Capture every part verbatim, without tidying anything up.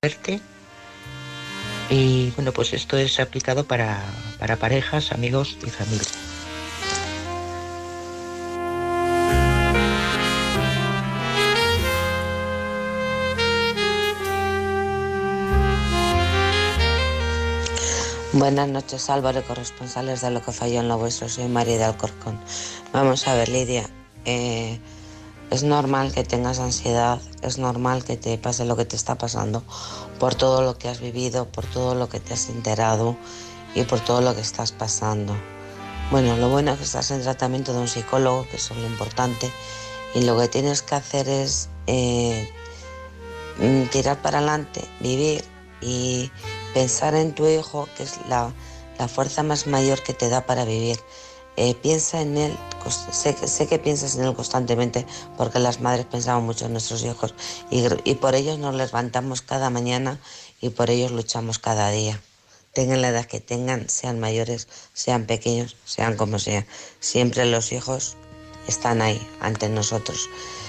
fuerte. Y bueno, pues esto es aplicado para, para parejas, amigos y familia. Buenas noches, Álvaro, corresponsales de Lo que falló en lo vuestro. Soy María de Alcorcón. Vamos a ver, Lidia, eh, es normal que tengas ansiedad, es normal que te pase lo que te está pasando por todo lo que has vivido, por todo lo que te has enterado y por todo lo que estás pasando. Bueno, lo bueno es que estás en tratamiento de un psicólogo, que eso es lo importante, y lo que tienes que hacer es eh, tirar para adelante, vivir y pensar en tu hijo, que es la, la fuerza más mayor que te da para vivir. Eh, piensa en él, sé, sé que piensas en él constantemente, porque las madres pensamos mucho en nuestros hijos y, y por ellos nos levantamos cada mañana y por ellos luchamos cada día. Tengan la edad que tengan, sean mayores, sean pequeños, sean como sean. Siempre los hijos están ahí ante nosotros.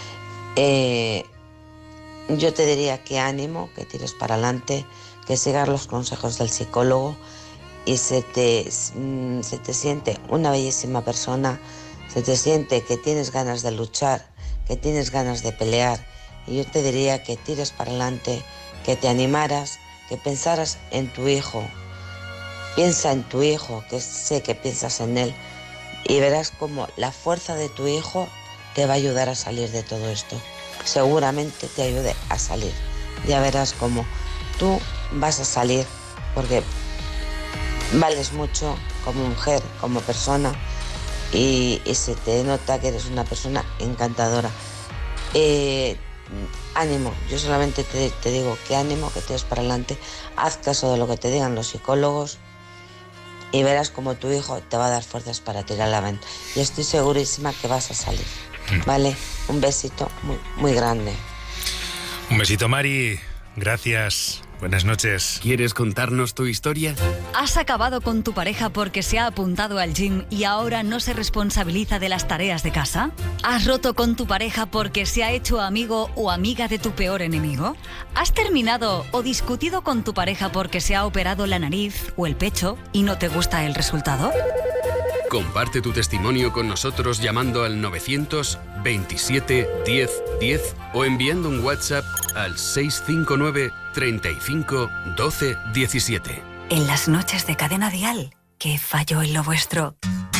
Eh, yo te diría que ánimo, que tires para adelante, que sigas los consejos del psicólogo y se te, se te siente una bellísima persona, se te siente que tienes ganas de luchar, que tienes ganas de pelear. Y yo te diría que tires para adelante, que te animaras, que pensaras en tu hijo. Piensa en tu hijo, que sé que piensas en él, y verás cómo la fuerza de tu hijo te va a ayudar a salir de todo esto. Seguramente te ayude a salir. Ya verás cómo tú vas a salir, porque vales mucho como mujer, como persona, y, y se te nota que eres una persona encantadora. Eh, ánimo, yo solamente te, te digo que ánimo, que tires para adelante, haz caso de lo que te digan los psicólogos y verás como tu hijo te va a dar fuerzas para tirar adelante. Y estoy segurísima que vas a salir, ¿vale? Un besito muy, muy grande. Un besito, Mari. Gracias. Buenas noches. ¿Quieres contarnos tu historia? ¿Has acabado con tu pareja porque se ha apuntado al gym y ahora no se responsabiliza de las tareas de casa? ¿Has roto con tu pareja porque se ha hecho amigo o amiga de tu peor enemigo? ¿Has terminado o discutido con tu pareja porque se ha operado la nariz o el pecho y no te gusta el resultado? Comparte tu testimonio con nosotros llamando al novecientos veintisiete diez diez o enviando un WhatsApp al seis cinco nueve treinta y cinco doce diecisiete. En las noches de Cadena Dial, ¿qué falló en lo vuestro?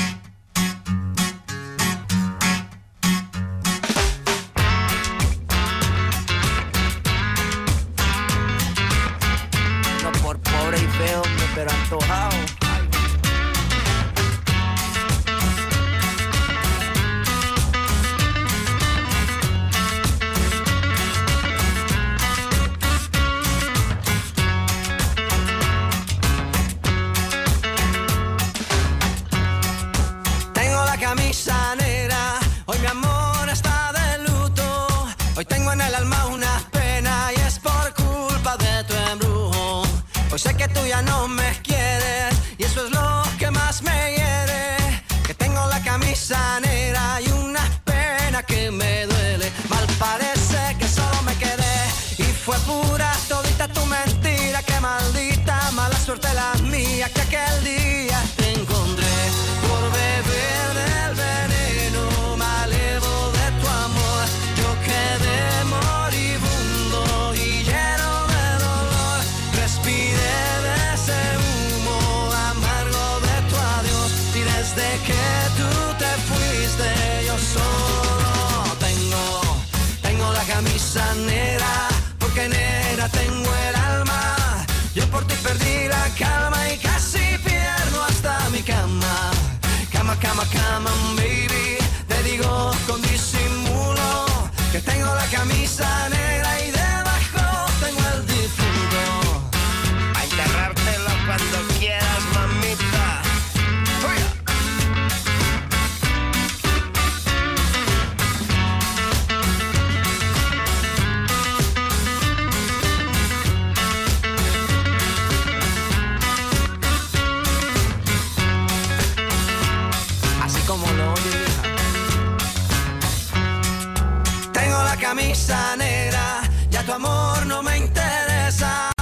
No por pobre y feo, pero antojado. Hoy tengo en el alma una pena y es por culpa de tu embrujo. Hoy sé que tú ya no me quieres y eso es lo que más me hiere. Que tengo la camisa negra y una pena que me duele. Mal parece que solo me quedé y fue pura todita tu mentira. Que maldita mala suerte la mía que aquel día te encontré por beber del veneno malevo de tu amor. Yo quedé moribundo y lleno de dolor. Respiré de ese humo amargo de tu adiós. Y desde que tú te fuiste yo solo tengo, tengo la camisa negra. Porque negra tengo el alma. Yo por ti perdí la calma y casi pierdo hasta mi cama. Cama, cama, cama, baby. Te digo con disimulo que tengo la camisa negra y debajo tengo el difunto. A enterrártelo cuando quieras, mamita. ¡Uy! Así como lo oyes. Tengo la camisa negra, ya tu amor no me interesa.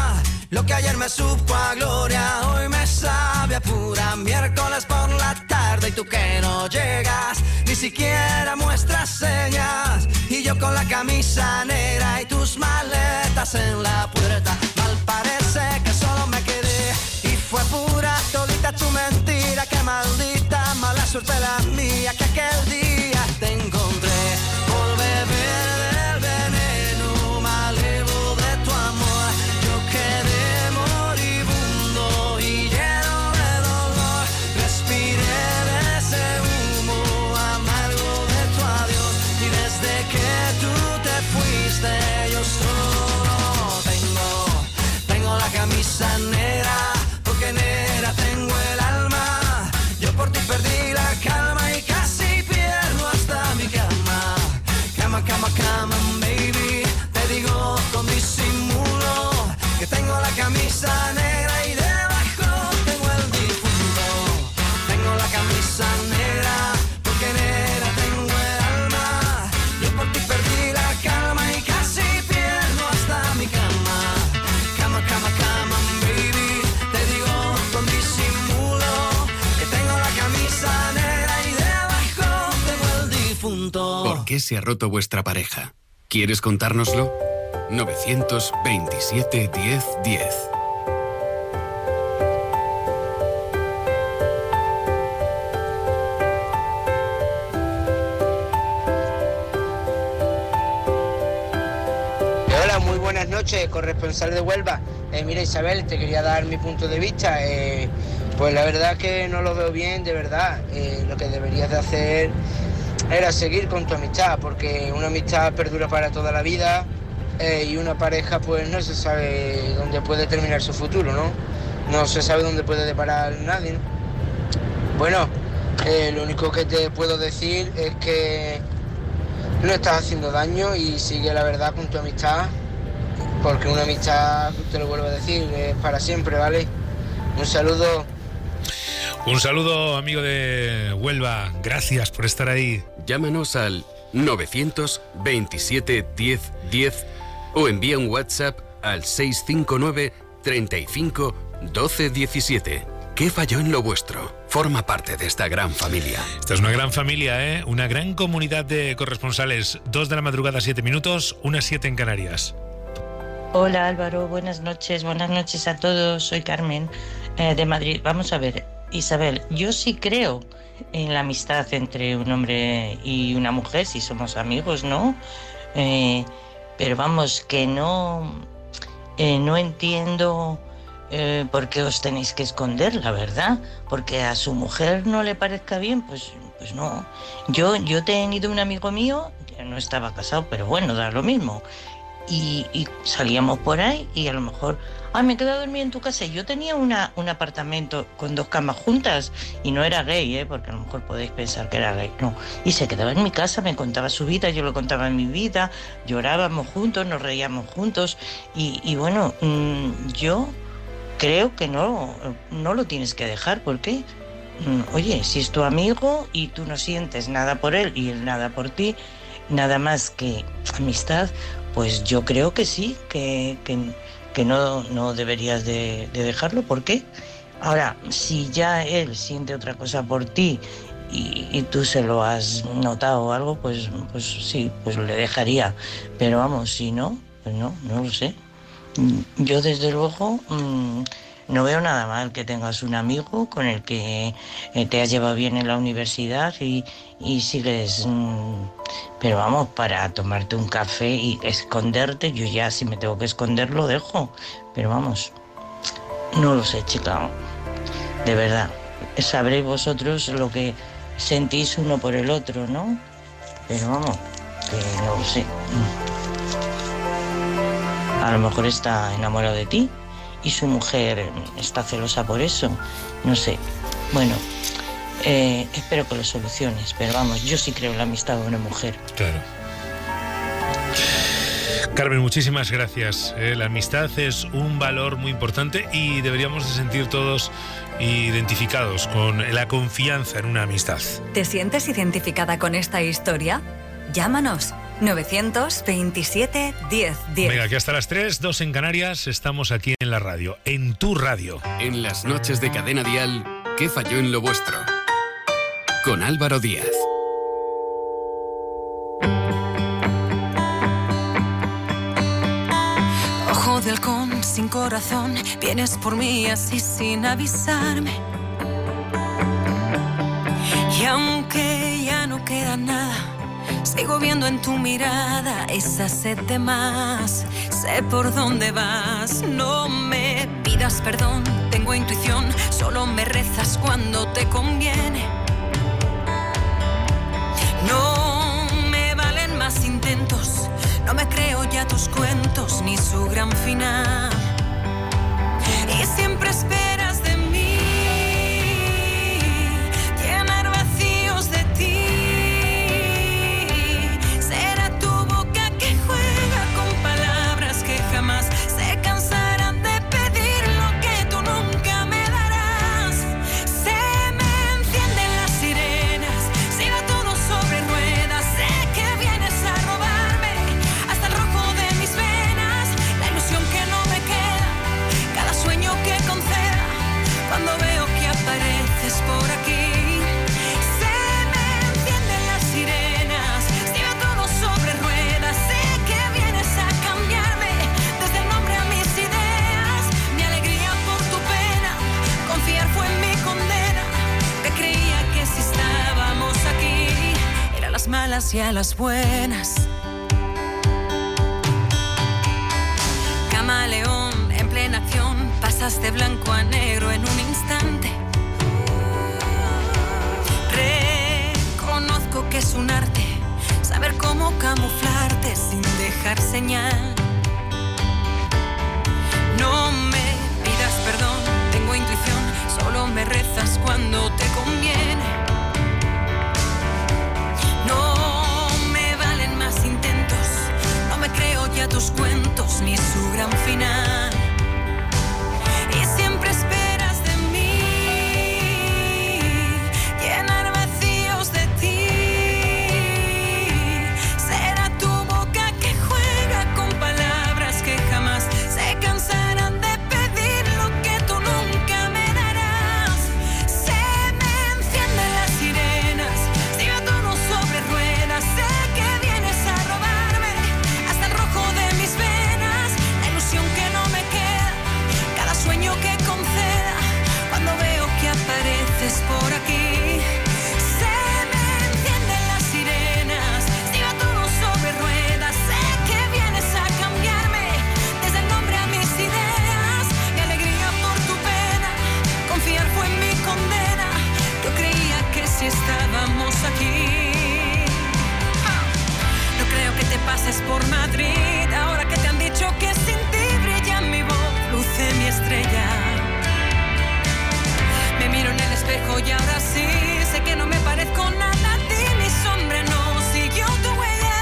Lo que ayer me supo a gloria, hoy me sabe a pura. Miércoles por la tarde y tú que no llegas, ni siquiera muestras señas. Y yo con la camisa negra y tus maletas en la puerta. Mal parece que solo me quedé y fue pura todita tu mentira. Qué maldita mala suerte la mía que aquel día te encontré por beber del veneno malevo de tu amor. Yo quedé moribundo y lleno de dolor. Respiré de ese humo amargo de tu adiós. Y desde que tú te fuiste yo solo tengo, tengo la camisa negra, porque negra tengo el alma. Yo por ti perdí la calma y casi pierdo hasta mi cama. Cama, cama, cama, baby. Te digo con disimulo que tengo la camisa negra y debajo tengo el difunto. Tengo la camisa negra porque negra tengo el alma. Yo por ti perdí la calma y casi pierdo hasta mi cama. Cama, cama, cama, baby. Te digo con disimulo que tengo la camisa negra y debajo tengo el difunto. ¿Por qué se ha roto vuestra pareja? ¿Quieres contárnoslo? novecientos veintisiete diez diez. Hola, muy buenas noches, corresponsal de Huelva. Eh, mira, Isabel, te quería dar mi punto de vista. Eh, pues la verdad que no lo veo bien, de verdad. Eh, lo que deberías de hacer era seguir con tu amistad, porque una amistad perdura para toda la vida, eh, y una pareja pues no se sabe dónde puede terminar su futuro, ¿no? No se sabe dónde puede deparar nadie, ¿no? Bueno, eh, lo único que te puedo decir es que no estás haciendo daño y sigue la verdad con tu amistad, porque una amistad, te lo vuelvo a decir, es para siempre, ¿vale? Un saludo. Un saludo, amigo de Huelva. Gracias por estar ahí. Llámanos al novecientos veintisiete diez diez o envía un WhatsApp al seis cinco nueve, treinta y cinco, doce diecisiete. ¿Qué falló en lo vuestro? Forma parte de esta gran familia. Esta es una gran familia, ¿eh? Una gran comunidad de corresponsales. Dos de la madrugada, siete minutos, unas siete en Canarias. Hola Álvaro, buenas noches, buenas noches a todos. Soy Carmen, eh, de Madrid. Vamos a ver, Isabel, yo sí creo en la amistad entre un hombre y una mujer, si somos amigos, ¿no? Eh, pero vamos, que no, eh, no entiendo eh, por qué os tenéis que esconder, la verdad. Porque a su mujer no le parezca bien, pues, pues no. Yo, yo he tenido un amigo mío, que no estaba casado, pero bueno, da lo mismo. Y, y salíamos por ahí y a lo mejor, ah, me he quedado dormida en tu casa. Y yo tenía una, un apartamento con dos camas juntas y no era gay, ¿eh? Porque a lo mejor podéis pensar que era gay, no. Y se quedaba en mi casa, me contaba su vida, yo le contaba mi vida, llorábamos juntos, nos reíamos juntos y, y bueno, mmm, yo creo que no, no lo tienes que dejar, porque, mmm, oye, si es tu amigo y tú no sientes nada por él y él nada por ti, nada más que amistad, pues yo creo que sí, que, que, que no, no deberías de, de dejarlo. ¿Por qué? Ahora, si ya él siente otra cosa por ti y, y tú se lo has notado o algo, pues, pues sí, pues le dejaría. Pero vamos, si no, pues no, no lo sé. Yo desde luego mmm, no veo nada mal que tengas un amigo con el que te has llevado bien en la universidad y, y sigues... Mmm, pero vamos, para tomarte un café y esconderte, yo ya si me tengo que esconder lo dejo. Pero vamos, no lo sé, chica. De verdad, sabréis vosotros lo que sentís uno por el otro, ¿no? Pero vamos, que no lo sé. A lo mejor está enamorado de ti y su mujer está celosa por eso. No sé. Bueno, eh, espero que lo soluciones, pero vamos, yo sí creo en la amistad de una mujer. Claro. Carmen, muchísimas gracias. Eh, la amistad es un valor muy importante y deberíamos de sentir todos identificados con la confianza en una amistad. ¿Te sientes identificada con esta historia? Llámanos. novecientos veintisiete diez diez. Venga, que hasta las tres, dos en Canarias, estamos aquí en la la radio, en tu radio. En las noches de Cadena Dial, ¿qué falló en lo vuestro? Con Álvaro Díaz. Ojo de halcón sin corazón, vienes por mí así sin avisarme. Y aunque ya no queda nada, sigo viendo en tu mirada esa sed de más. Sé por dónde vas, no me pidas perdón, tengo intuición, solo me rezas cuando te conviene. No me valen más intentos, no me creo ya tus cuentos ni su gran final. Y siempre esperas de mí llenar vacíos de ti. Será tu boca que juega con palabras que jamás se cansarán de pedir lo que tú nunca me darás. Se me encienden las sirenas, si va todo sobre ruedas. Sé que vienes a robarme hasta el rojo de mis venas, la ilusión que no me queda, cada sueño que conceda, cuando veo que apareces por aquí. Se me encienden las sirenas, si va todo sobre ruedas. Sé que vienes a cambiarme, desde el nombre a mis ideas. Mi alegría por tu pena, confiar fue mi condena. Que creía que si estábamos aquí, eran las malas y a las buenas. Camaleón en plena acción, pasas de blanco a negro en un instante. Reconozco que es un arte saber cómo camuflarte sin dejar señal. No me pidas perdón, tengo intuición, solo me rezas cuando te conviene. No me valen más intentos, no me creo ya tus cuentos ni su gran final. Y siempre esperas de mí llenar vacíos de ti. Será tu boca que juega con palabras que jamás se cansarán de pedir lo que tú nunca me darás. Se me encienden las sirenas, si va todo sobre ruedas. Sé que vienes a robarme hasta el rojo de mis venas, la ilusión que no me queda, cada sueño que conceda, cuando veo que apareces por aquí. Se me encienden las sirenas, si va todo sobre ruedas. Sé que vienes a cambiarme, desde el nombre a mis ideas. Mi alegría por tu pena, confiar fue mi condena. Yo creía que si estábamos aquí. No creo que te pases por Madrid, ahora que te han dicho que sin ti brilla mi voz, luce mi estrella. Me miro en el espejo y ahora sí, sé que no me parezco nada a ti, mi sombra no siguió tu huella.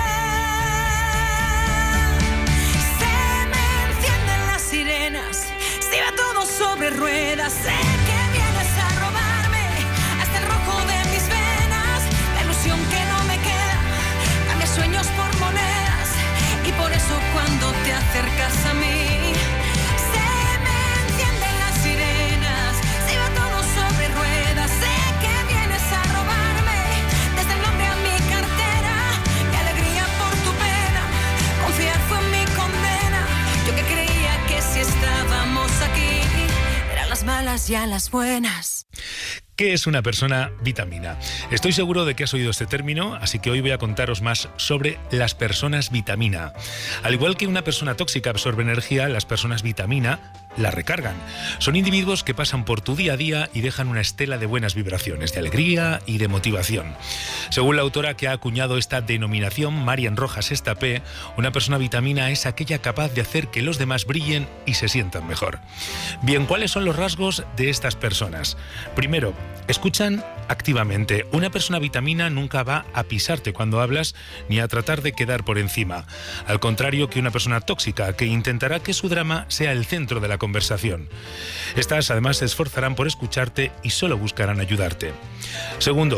Se me encienden las sirenas, si va todo sobre ruedas. Sé que vienes a robarme hasta el rojo de mis venas, la ilusión que no me queda, cambia sueños por monedas. Y por eso cuando te acercas a mí, se me encienden las sirenas, si va todo sobre ruedas. Sé que vienes a robarme desde el nombre a mi cartera. Mi alegría por tu pena, confiar fue mi condena. Yo que creía que si estábamos aquí, eran las malas y a las buenas. ¿Qué es una persona vitamina? Estoy seguro de que has oído este término, así que hoy voy a contaros más sobre las personas vitamina. Al igual que una persona tóxica absorbe energía, las personas vitamina la recargan. Son individuos que pasan por tu día a día y dejan una estela de buenas vibraciones, de alegría y de motivación. Según la autora que ha acuñado esta denominación, Marian Rojas Estapé, una persona vitamina es aquella capaz de hacer que los demás brillen y se sientan mejor. Bien, ¿cuáles son los rasgos de estas personas? Primero, escuchan activamente. Una persona vitamina nunca va a pisarte cuando hablas ni a tratar de quedar por encima. Al contrario que una persona tóxica que intentará que su drama sea el centro de la conversación. Estas además se esforzarán por escucharte y solo buscarán ayudarte. Segundo,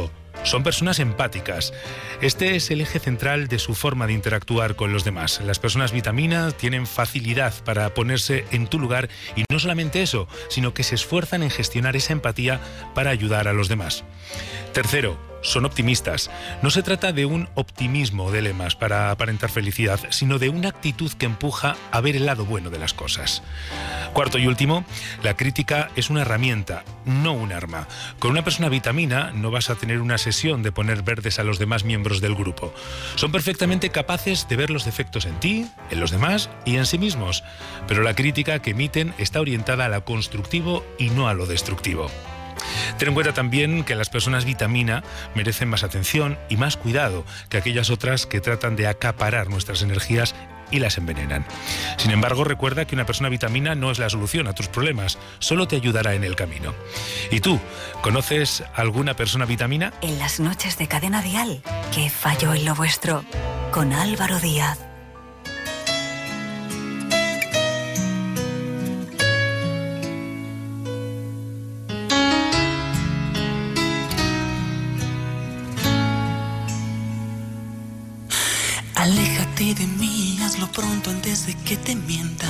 Son personas empáticas. Este es el eje central de su forma de interactuar con los demás. Las personas vitamina tienen facilidad para ponerse en tu lugar y no solamente eso, sino que se esfuerzan en gestionar esa empatía para ayudar a los demás. Tercero, son optimistas. No se trata de un optimismo de lemas para aparentar felicidad, sino de una actitud que empuja a ver el lado bueno de las cosas. Cuarto y último, la crítica es una herramienta, no un arma. Con una persona vitamina no vas a tener una sesión de poner verdes a los demás miembros del grupo. Son perfectamente capaces de ver los defectos en ti, en los demás y en sí mismos. Pero la crítica que emiten está orientada a lo constructivo y no a lo destructivo. Ten en cuenta también que las personas vitamina merecen más atención y más cuidado que aquellas otras que tratan de acaparar nuestras energías y las envenenan. Sin embargo, recuerda que una persona vitamina no es la solución a tus problemas, solo te ayudará en el camino. ¿Y tú, conoces alguna persona vitamina? En las noches de Cadena Dial, ¿qué falló en lo vuestro? Con Álvaro Díaz. Aléjate de mí, hazlo pronto antes de que te mienta.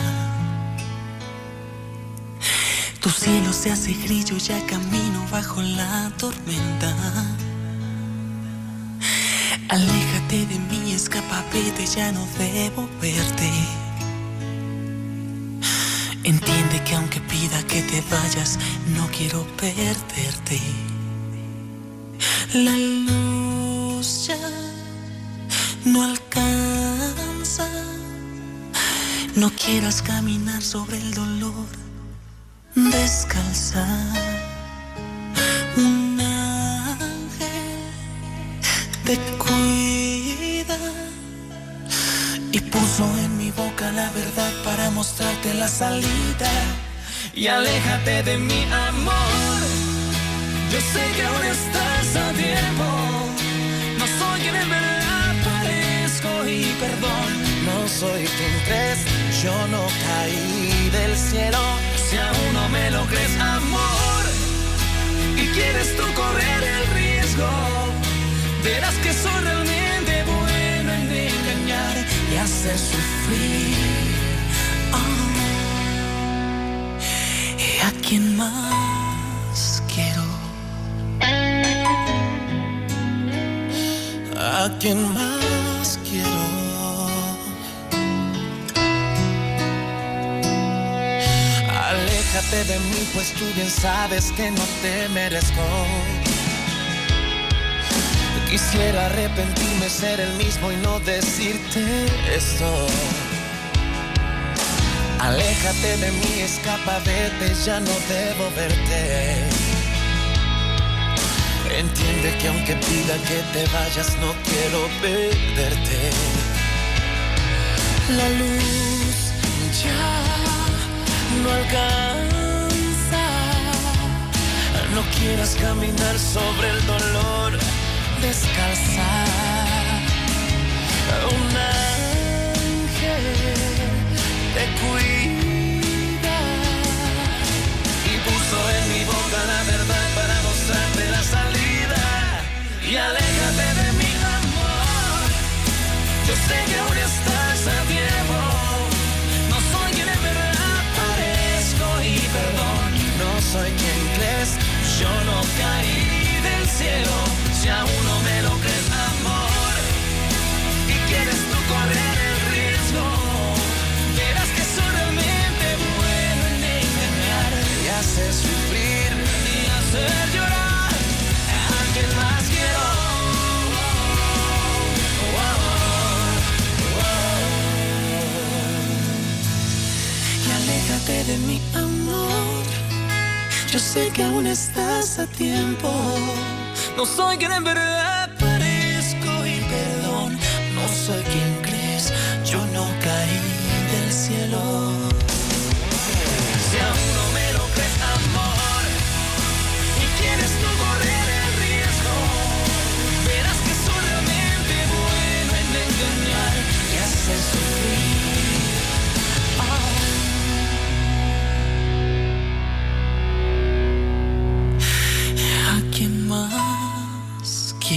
Tu cielo se hace grillo, ya camino bajo la tormenta. Aléjate de mí, escapa, vete, ya no debo verte. Entiende que aunque pida que te vayas, no quiero perderte. La luz ya no alcanza. No quieras caminar sobre el dolor descalza. Un ángel te cuida y puso en mi boca la verdad para mostrarte la salida. Y aléjate de mi amor, yo sé que aún estás a tiempo. No soy quien en verdad parezco y perdón. No soy quien crees, yo no caí del cielo. Si aún no me lo crees, amor, y quieres tú correr el riesgo, verás que soy realmente bueno en engañar y hacer sufrir. Oh. ¿Y a quién más quiero? ¿A quién más quiero? Aléjate de mí, pues tú bien sabes que no te merezco. Quisiera arrepentirme, ser el mismo y no decirte esto. Aléjate de mí, escapa, vete, ya no debo verte. Entiende que aunque pida que te vayas, no quiero perderte. La luz ya no alcanza. No quieras caminar sobre el dolor descalza. Un ángel te cuida y puso en mi boca la verdad para mostrarte la salida. Y aléjate de mi amor, yo sé que aún estás a tiempo. No soy quien en verdad parezco y perdón. No soy quien crees, yo no caí del cielo. Si aún no me lo crees, amor, y quieres tú correr el riesgo, verás que soy realmente bueno en engañar y hacer sufrir y hacer llorar. ¿A quién más quiero? Oh, oh, oh. Y aléjate de mi amor, yo sé que aún estás a tiempo. No soy quien en verdad parezco y perdón. No soy quien crees, yo no caí del cielo. Si aún no me lo crees, amor, y quieres tú correr el riesgo, verás que soy realmente bueno en engañar y hacer sufrir. Oh. ¿A quién más quiero?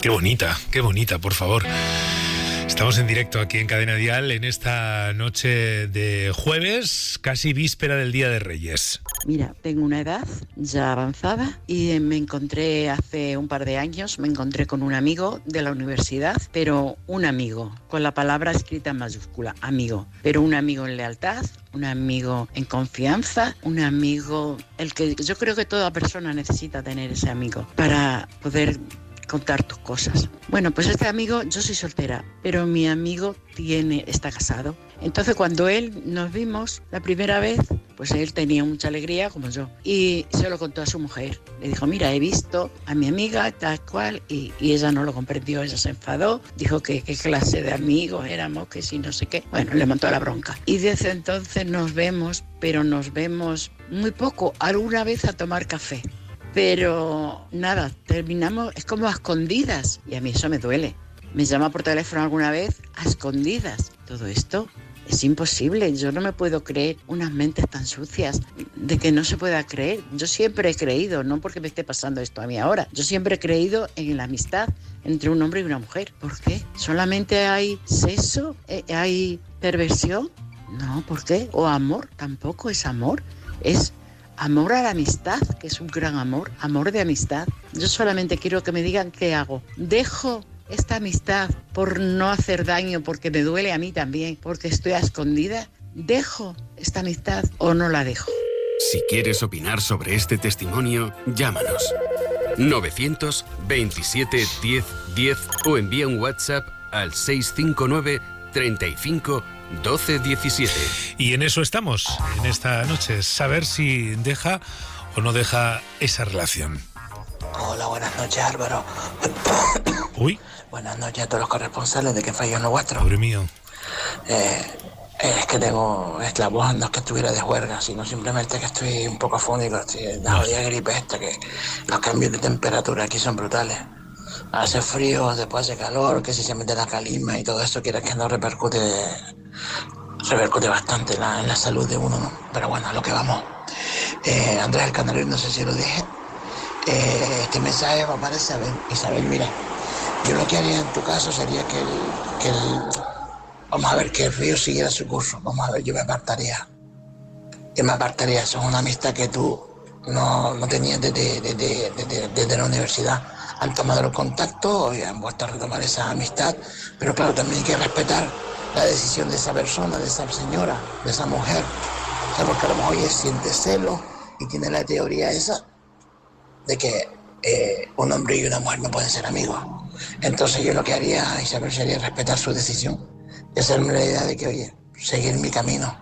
Qué bonita, qué bonita, por favor. Estamos en directo aquí en Cadena Dial en esta noche de jueves, casi víspera del Día de Reyes. Mira, tengo una edad ya avanzada y me encontré hace un par de años, me encontré con un amigo de la universidad, pero un amigo, con la palabra escrita en mayúscula, amigo, pero un amigo en lealtad, un amigo en confianza, un amigo, el que yo creo que toda persona necesita tener ese amigo para poder contar tus cosas. Bueno, pues este amigo, yo soy soltera, pero mi amigo tiene, está casado. Entonces cuando él nos vimos la primera vez, pues él tenía mucha alegría como yo y se lo contó a su mujer. Le dijo, mira, he visto a mi amiga tal cual y, y ella no lo comprendió, ella se enfadó, dijo que qué clase de amigos éramos, que si no sé qué. Bueno, le montó la bronca. Y desde entonces nos vemos, pero nos vemos muy poco, alguna vez a tomar café. Pero nada, terminamos, es como a escondidas y a mí eso me duele. Me llama por teléfono alguna vez a escondidas. Todo esto es imposible, yo no me puedo creer unas mentes tan sucias de que no se pueda creer. Yo siempre he creído, no porque me esté pasando esto a mí ahora, yo siempre he creído en la amistad entre un hombre y una mujer. ¿Por qué? ¿Solamente hay sexo? ¿Hay perversión? No, ¿por qué? ¿O amor? Tampoco es amor, es amor a la amistad, que es un gran amor, amor de amistad. Yo solamente quiero que me digan qué hago. ¿Dejo esta amistad por no hacer daño, porque me duele a mí también, porque estoy a escondidas? ¿Dejo esta amistad o no la dejo? Si quieres opinar sobre este testimonio, llámanos. novecientos veintisiete diez diez o envía un WhatsApp al seiscientos cincuenta y nueve treinta y cinco doce diecisiete. Y en eso estamos, en esta noche, saber si deja o no deja esa relación. Hola, buenas noches, Álvaro. Uy. Buenas noches a todos los corresponsales de Que Falló en lo Vuestro. Pobre mío. Eh, es que tengo, es la voz no es que estuviera de juerga, sino simplemente que estoy un poco afónico, estoy la jodida gripe esta, que los cambios de temperatura aquí son brutales. Hace frío, después hace calor, que si se mete la calima y todo eso, quieras que no repercute, repercute bastante en la, en la salud de uno, ¿no? Pero bueno, a lo que vamos. Eh, Andrés el Canario, no sé si lo dije. Eh, este mensaje va para Isabel. Isabel, mira, yo lo que haría en tu caso sería que el, que el, vamos a ver, que el río siguiera su curso. Vamos a ver, yo me apartaría. Yo me apartaría. Eso es una amistad que tú no, no tenías desde, desde, desde, desde la universidad. Han tomado los contactos y han vuelto a retomar esa amistad, pero claro, también hay que respetar la decisión de esa persona, de esa señora, de esa mujer. O sea, porque a lo mejor ella siente celo y tiene la teoría esa de que eh, un hombre y una mujer no pueden ser amigos. Entonces yo lo que haría, Isabel, sería respetar su decisión y hacerme la idea de que, oye, seguir mi camino.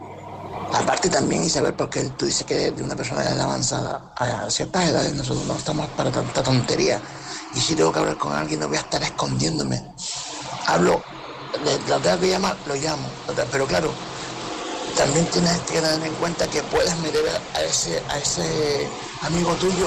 Aparte también, Isabel, porque tú dices que de una persona de edad avanzada, a ciertas edades nosotros no estamos para tanta tontería. Y si tengo que hablar con alguien no voy a estar escondiéndome. Hablo, la tengo que llamar, lo llamo. Pero claro, también tienes que tener en cuenta que puedes meter a ese, a ese amigo tuyo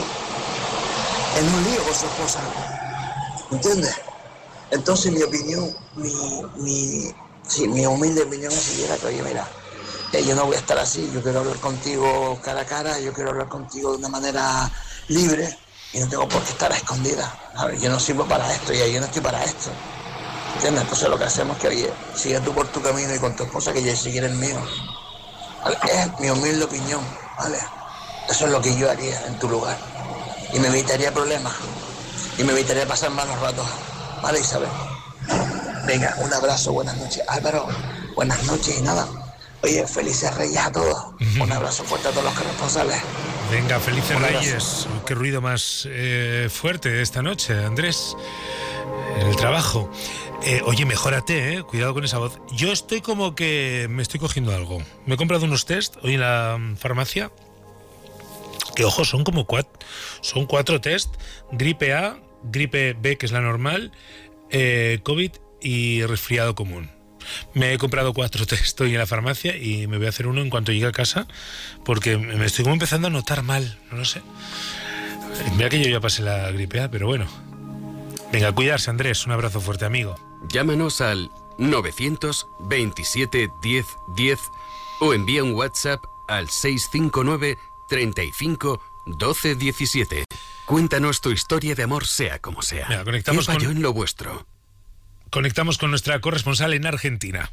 en un lío con su esposa. ¿Entiendes? Entonces mi opinión, mi, mi, sí, mi humilde opinión es si que, oye, mira, yo no voy a estar así, yo quiero hablar contigo cara a cara, yo quiero hablar contigo de una manera libre y no tengo por qué estar a escondidas. A ver, yo no sirvo para esto y yo no estoy para esto. ¿Entiendes? Entonces lo que hacemos es que, oye, sigue tú por tu camino y con tu esposa, que yo siguiera el mío. ¿Vale? Es mi humilde opinión, ¿vale? Eso es lo que yo haría en tu lugar. Y me evitaría problemas. Y me evitaría pasar malos ratos. ¿Vale, Isabel? Venga, un abrazo, buenas noches. Álvaro, buenas noches y nada. Oye, felices Reyes a todos. Uh-huh. Un abrazo fuerte a todos los corresponsales. Venga, felices Reyes. Qué ruido más eh, fuerte esta noche, Andrés. En el trabajo. Eh, oye, mejórate, eh. Cuidado con esa voz. Yo estoy como que me estoy cogiendo algo. Me he comprado unos test hoy en la farmacia. Que ojo, son como cuatro. Son cuatro test. Gripe A, gripe B, que es la normal, eh, COVID y resfriado común. Me he comprado cuatro test hoy en la farmacia y me voy a hacer uno en cuanto llegue a casa porque me estoy como empezando a notar mal, no lo sé. Mira que yo ya pasé la gripe A, pero bueno. Venga, a cuidarse, Andrés. Un abrazo fuerte, amigo. Llámanos al novecientos veintisiete diez diez o envía un WhatsApp al seiscientos cincuenta y nueve treinta y cinco doce diecisiete. Cuéntanos tu historia de amor, sea como sea. Mira, conectamos ¿Qué falló con- en lo vuestro? Conectamos con nuestra corresponsal en Argentina.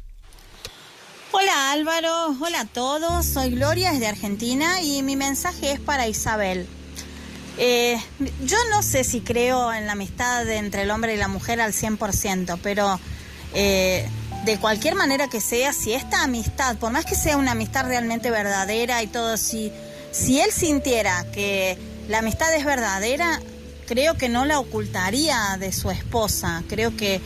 Hola Álvaro, hola a todos, soy Gloria desde Argentina y mi mensaje es para Isabel. Eh, yo no sé si creo en la amistad entre el hombre y la mujer al cien por ciento, pero eh, de cualquier manera que sea, si esta amistad, por más que sea una amistad realmente verdadera y todo, si, si él sintiera que la amistad es verdadera, creo que no la ocultaría de su esposa, creo que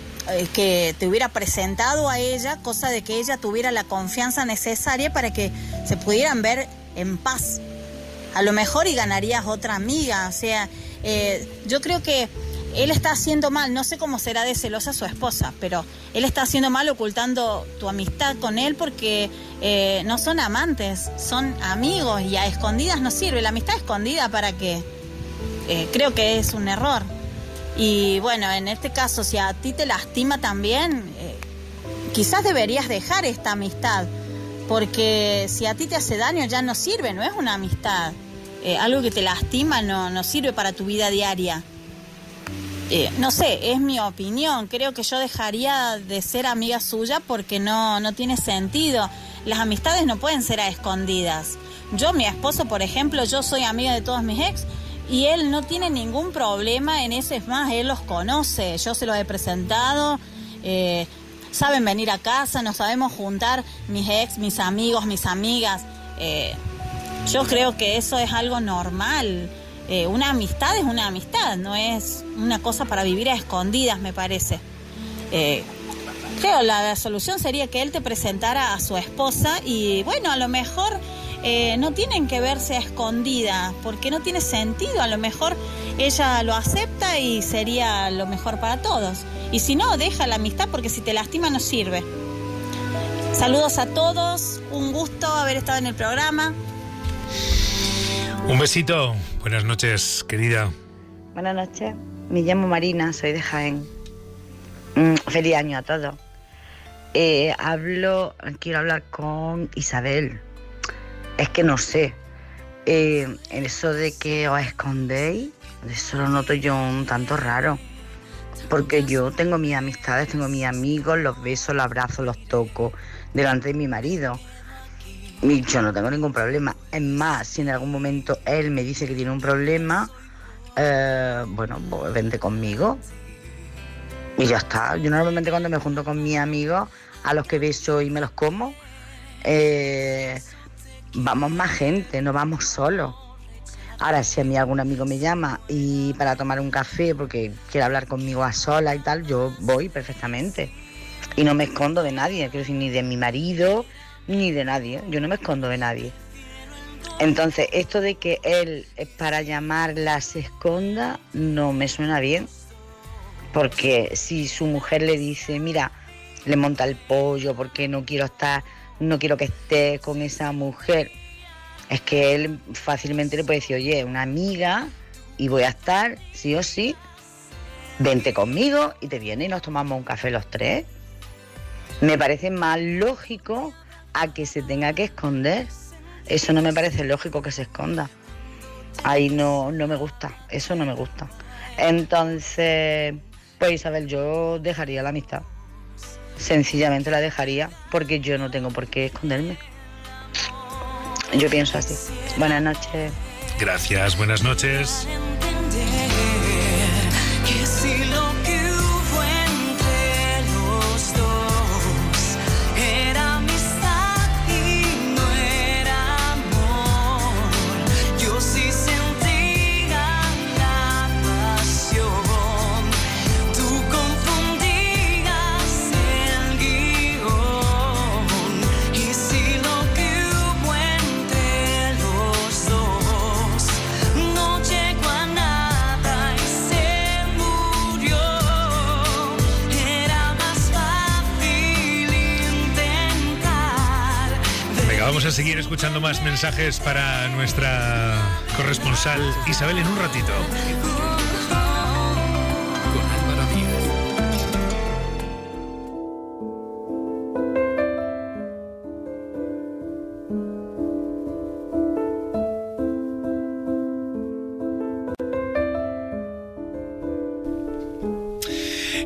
que te hubiera presentado a ella, cosa de que ella tuviera la confianza necesaria para que se pudieran ver en paz. A lo mejor y ganarías otra amiga, o sea, eh, yo creo que él está haciendo mal, no sé cómo será de celosa su esposa, pero él está haciendo mal ocultando tu amistad con él porque eh, no son amantes, son amigos y a escondidas no sirve. La amistad escondida, ¿para qué? Eh, creo que es un error. Y bueno, en este caso, si a ti te lastima también, eh, quizás deberías dejar esta amistad, porque si a ti te hace daño ya no sirve, no es una amistad. Eh, algo que te lastima no, no sirve para tu vida diaria. Eh, no sé, es mi opinión. Creo que yo dejaría de ser amiga suya porque no, no tiene sentido. Las amistades no pueden ser a escondidas. Yo, mi esposo, por ejemplo, yo soy amiga de todos mis ex, y él no tiene ningún problema en eso, es más, él los conoce, yo se los he presentado, eh, saben venir a casa, nos sabemos juntar, mis ex, mis amigos, mis amigas. Eh, yo creo que eso es algo normal. Eh, una amistad es una amistad, no es una cosa para vivir a escondidas, me parece. Eh, creo la, la solución sería que él te presentara a su esposa y bueno, a lo mejor... Eh, no tienen que verse a escondidas, porque no tiene sentido. A lo mejor ella lo acepta y sería lo mejor para todos. Y si no, deja la amistad, porque si te lastima no sirve. Saludos a todos, un gusto haber estado en el programa. Un besito, buenas noches, querida. Buenas noches, me llamo Marina, soy de Jaén. Mm, feliz año a todos. Eh, hablo, quiero hablar con Isabel. Es que no sé, eh, eso de que os escondéis, eso lo noto yo un tanto raro. Porque yo tengo mis amistades, tengo mis amigos, los beso, los abrazo, los toco delante de mi marido. Y yo no tengo ningún problema. Es más, si en algún momento él me dice que tiene un problema, eh, bueno, pues vente conmigo. Y ya está. Yo normalmente cuando me junto con mis amigos, a los que beso y me los como, eh... vamos más gente, no vamos solos. Ahora, si a mí algún amigo me llama y para tomar un café porque quiere hablar conmigo a solas y tal, yo voy perfectamente. Y no me escondo de nadie, quiero decir, ni de mi marido, ni de nadie. Yo no me escondo de nadie. Entonces, esto de que él, para llamarla, se esconda, no me suena bien. Porque si su mujer le dice, mira, le monta el pollo porque no quiero estar... no quiero que esté con esa mujer, es que él fácilmente le puede decir, oye, una amiga y voy a estar, sí o sí, vente conmigo y te viene y nos tomamos un café los tres. Me parece más lógico a que se tenga que esconder. Eso no me parece lógico que se esconda. Ahí no, no me gusta, eso no me gusta. Entonces, pues Isabel, yo dejaría la amistad. Sencillamente la dejaría porque yo no tengo por qué esconderme. Yo pienso así. Buenas noches. Gracias, buenas noches. Que si lo que hubo entre los dos era amistad y no era amor, yo sí sentía la pasión. Tú confundías el guión. Y si lo que hubo entre los dos no llegó a nada y se murió, era más fácil intentar. Venga, vamos a seguir escuchando más mensajes para nuestra corresponsal Isabel en un ratito.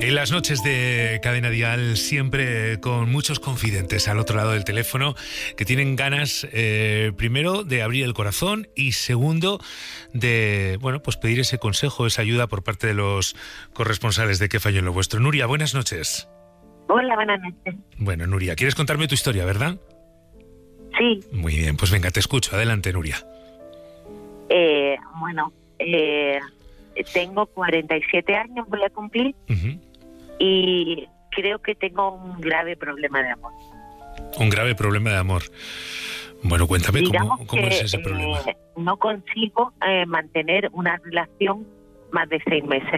En las noches de Cadena Dial, siempre con muchos confidentes al otro lado del teléfono que tienen ganas, eh, primero, de abrir el corazón y segundo, de bueno, pues pedir ese consejo, esa ayuda por parte de los corresponsales de Qué Falló en lo Vuestro. Nuria, buenas noches. Hola, buenas noches. Bueno, Nuria, ¿quieres contarme tu historia, verdad? Sí. Muy bien, pues venga, te escucho. Adelante, Nuria. Eh, bueno, eh, tengo cuarenta y siete años, voy a cumplir. Uh-huh. Y creo que tengo un grave problema de amor. Un grave problema de amor. Bueno, cuéntame cómo, cómo que, es ese problema. Eh, no consigo eh, mantener una relación más de seis meses.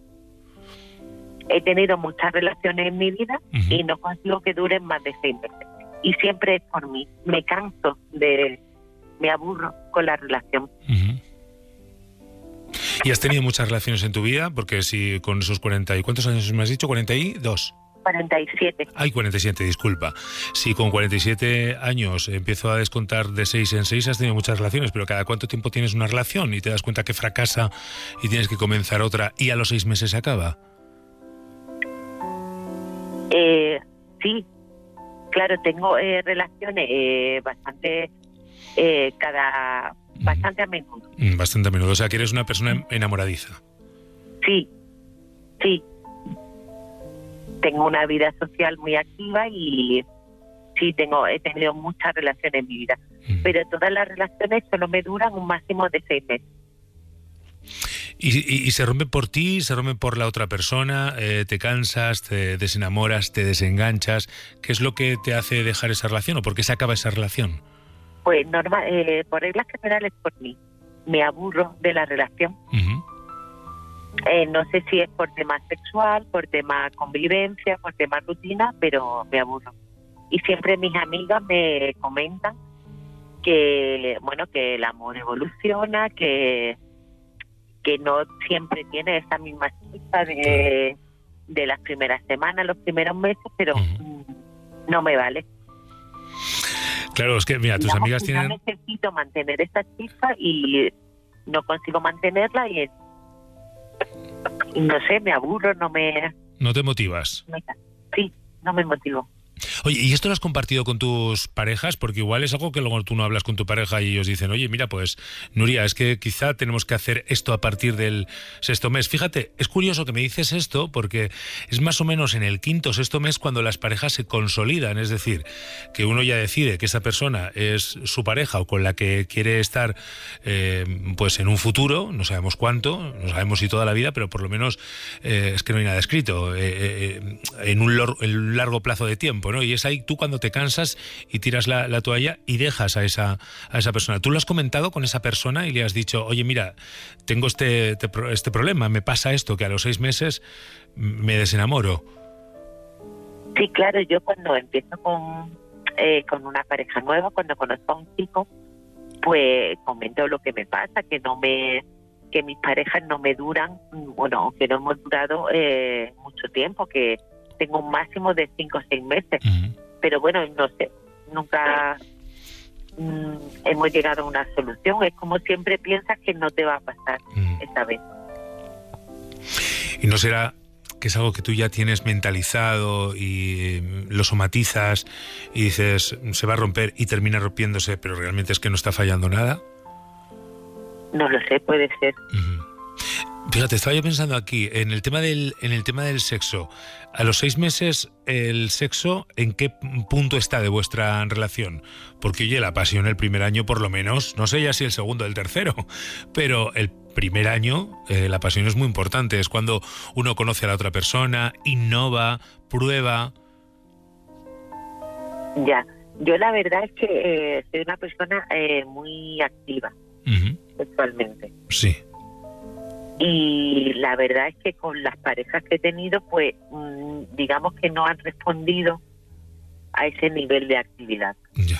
He tenido muchas relaciones en mi vida uh-huh. y no consigo que duren más de seis meses. Y siempre es por mí. Me canso de... Me aburro con la relación. Uh-huh. ¿Y has tenido muchas relaciones en tu vida? Porque si con esos cuarenta y... ¿Cuántos años me has dicho? ¿cuarenta y dos? cuarenta y siete. Ay, cuarenta y siete, disculpa. Si con cuarenta y siete años empiezo a descontar de seis en seis, has tenido muchas relaciones, pero ¿cada cuánto tiempo tienes una relación y te das cuenta que fracasa y tienes que comenzar otra y a los seis meses se acaba? Eh, sí, claro, tengo eh, relaciones eh, bastante... Eh, cada... Bastante a menudo. Bastante a menudo, o sea que eres una persona enamoradiza. Sí, sí. Tengo una vida social muy activa y sí, tengo he tenido muchas relaciones en mi vida. Mm. Pero todas las relaciones solo me duran un máximo de seis meses. ¿Y, y, y se rompe por ti, se rompe por la otra persona? Eh, ¿Te cansas, te desenamoras, te desenganchas? ¿Qué es lo que te hace dejar esa relación o por qué se acaba esa relación? Pues normal, eh, por reglas generales por mí. Me aburro de la relación. Uh-huh. Eh, no sé si es por tema sexual, por tema convivencia, por tema rutina, pero me aburro. Y siempre mis amigas me comentan que, bueno, que el amor evoluciona, que, que no siempre tiene esa misma chispa de, de las primeras semanas, los primeros meses, pero uh-huh. no me vale. Claro, es que, mira, tus Digamos, amigas tienen... Yo necesito mantener esta chispa y no consigo mantenerla y, y no sé, me aburro, no me... ¿No te motivas? Sí, no me motivo. Oye, ¿y esto lo has compartido con tus parejas? Porque igual es algo que luego tú no hablas con tu pareja y ellos dicen, oye, mira, pues, Nuria, es que quizá tenemos que hacer esto a partir del sexto mes. Fíjate, es curioso que me dices esto porque es más o menos en el quinto o sexto mes cuando las parejas se consolidan, es decir, que uno ya decide que esa persona es su pareja o con la que quiere estar eh, pues en un futuro, no sabemos cuánto, no sabemos si toda la vida, pero por lo menos eh, es que no hay nada escrito, eh, eh, en, un lor- en un largo plazo de tiempo, ¿no? Y es ahí tú cuando te cansas y tiras la, la toalla y dejas a esa a esa persona. ¿Tú lo has comentado con esa persona y le has dicho, oye, mira, tengo este, este, este problema, me pasa esto, que a los seis meses me desenamoro? Sí, claro, yo cuando empiezo con, eh, con una pareja nueva, cuando conozco a un chico, pues comento lo que me pasa, que no me que mis parejas no me duran, bueno, que no hemos durado eh, mucho tiempo, que tengo un máximo de cinco o seis meses. Uh-huh. Pero bueno, no sé, nunca mm, hemos llegado a una solución. Es como siempre piensas que no te va a pasar uh-huh. esta vez. ¿Y no será que es algo que tú ya tienes mentalizado y lo somatizas y dices, se va a romper y termina rompiéndose, pero realmente es que no está fallando nada? No lo sé, puede ser. Uh-huh. Fíjate, estaba yo pensando aquí en el tema del en el tema del sexo. A los seis meses, el sexo, ¿en qué punto está de vuestra relación? Porque, oye, la pasión el primer año, por lo menos, no sé ya si el segundo o el tercero, pero el primer año, eh, la pasión es muy importante. Es cuando uno conoce a la otra persona, innova, prueba. Ya, yo la verdad es que eh, soy una persona eh, muy activa uh-huh. sexualmente. Sí. Y la verdad es que con las parejas que he tenido, pues mmm, digamos que no han respondido a ese nivel de actividad. Ya.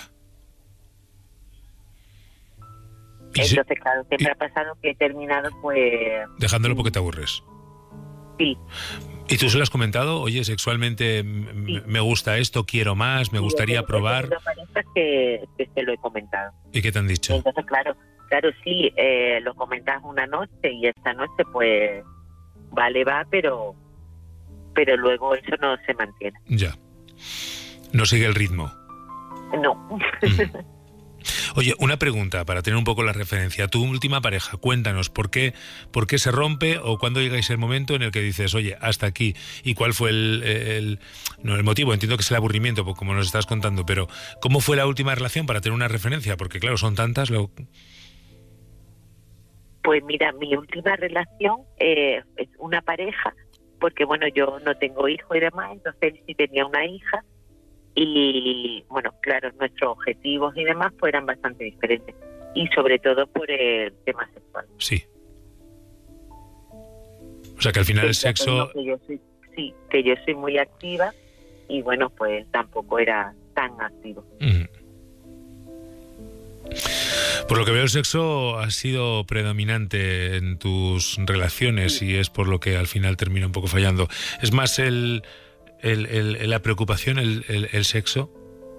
Entonces, si, claro, siempre y, ha pasado que he terminado, pues... Dejándolo porque te aburres. Sí. ¿Y tú se lo has comentado? Oye, sexualmente sí. me gusta esto, quiero más, me sí, gustaría probar... Hay parejas que, que se lo he comentado. ¿Y qué te han dicho? Entonces, claro... Claro, sí, eh, lo comentas una noche y esta noche, pues, vale, va, pero pero luego eso no se mantiene. Ya. No sigue el ritmo. No. Mm. Oye, una pregunta para tener un poco la referencia. Tu última pareja, cuéntanos, ¿por qué, por qué se rompe o cuándo llegáis el momento en el que dices, oye, hasta aquí? ¿Y cuál fue el, el, no, el motivo? Entiendo que es el aburrimiento, como nos estás contando, pero ¿cómo fue la última relación para tener una referencia? Porque claro, son tantas... Lo... Pues mira, mi última relación eh, es una pareja, porque bueno, yo no tengo hijo y demás, entonces él sí tenía una hija, y bueno, claro, nuestros objetivos y demás pues eran bastante diferentes, y sobre todo por el tema sexual. Sí. O sea que al final Sí, el sexo... Que yo soy, sí, que yo soy muy activa, y bueno, pues tampoco era tan activo. Mm. Por lo que veo, el sexo ha sido predominante en tus relaciones, sí. Y es por lo que al final termina un poco fallando. ¿Es más el, el, el, la preocupación, el, el, el sexo?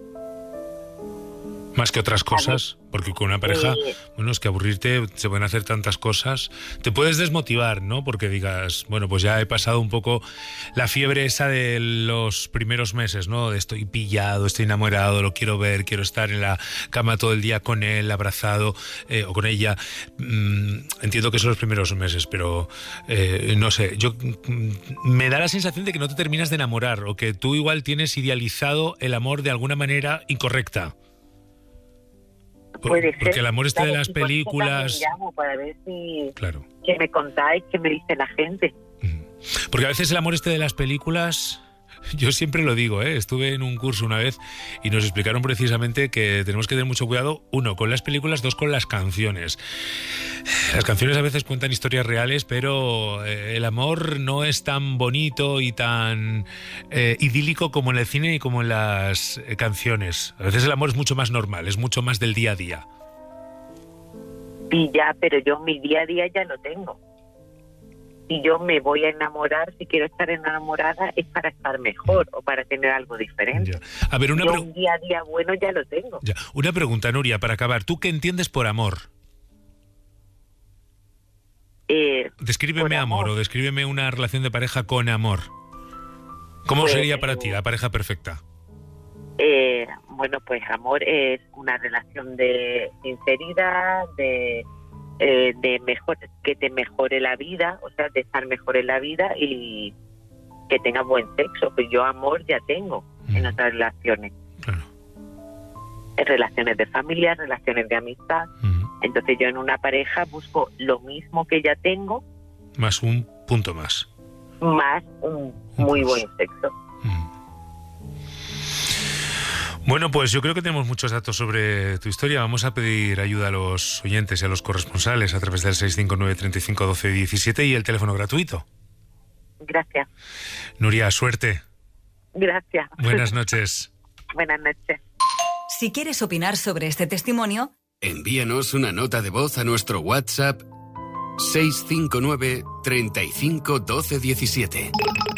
Más que otras cosas, porque con una pareja, bueno, es que aburrirte, se pueden hacer tantas cosas. Te puedes desmotivar, ¿no? Porque digas, bueno, pues ya he pasado un poco la fiebre esa de los primeros meses, ¿no? De estoy pillado, estoy enamorado, lo quiero ver, quiero estar en la cama todo el día con él, abrazado, eh, o con ella. Mm, entiendo que son los primeros meses, pero eh, no sé, yo mm, me da la sensación de que no te terminas de enamorar, o que tú igual tienes idealizado el amor de alguna manera incorrecta. Puede Porque ser. el amor este Claro, de las y por eso películas... también llamo para ver si... Claro. Que me contáis, qué me dice la gente. Porque a veces el amor este de las películas, yo siempre lo digo, ¿eh? Estuve en un curso una vez y nos explicaron precisamente que tenemos que tener mucho cuidado, uno, con las películas, dos, con las canciones. Las canciones a veces cuentan historias reales, pero eh, el amor no es tan bonito y tan eh, idílico como en el cine y como en las eh, canciones. A veces el amor es mucho más normal, es mucho más del día a día. Y ya, pero yo mi día a día ya lo tengo. Si yo me voy a enamorar, si quiero estar enamorada, es para estar mejor o para tener algo diferente. Ya. A ver, una yo pre- un día a día bueno ya lo tengo. Ya. Una pregunta, Nuria, para acabar. ¿Tú qué entiendes por amor? Eh, Descríbeme amor. amor o descríbeme una relación de pareja con amor. ¿Cómo Pues, sería para ti la pareja perfecta? Eh, bueno, pues amor es una relación de sinceridad, de, eh, de mejor, que te mejore la vida, o sea, de estar mejor en la vida y que tengas buen sexo. Pues yo amor ya tengo mm. en otras relaciones. Claro. En relaciones de familia, relaciones de amistad. Mm. Entonces yo en una pareja busco lo mismo que ya tengo. Más un punto más. Más un muy buen sexo. Mm. Bueno, pues yo creo que tenemos muchos datos sobre tu historia. Vamos a pedir ayuda a los oyentes y a los corresponsales a través del seis cinco nueve, treinta y cinco, doce diecisiete y el teléfono gratuito. Gracias. Nuria, suerte. Gracias. Buenas noches. Buenas noches. Si quieres opinar sobre este testimonio, envíanos una nota de voz a nuestro WhatsApp seis cinco nueve, treinta y cinco, doce diecisiete.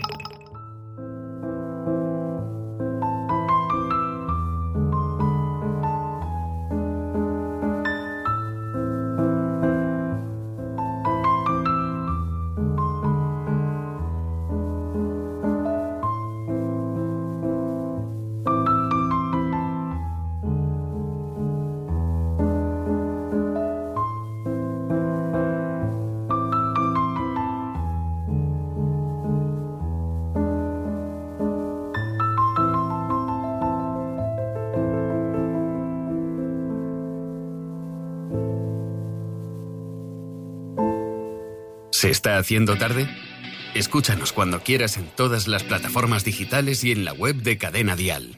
¿Se está haciendo tarde? Escúchanos cuando quieras en todas las plataformas digitales y en la web de Cadena Dial.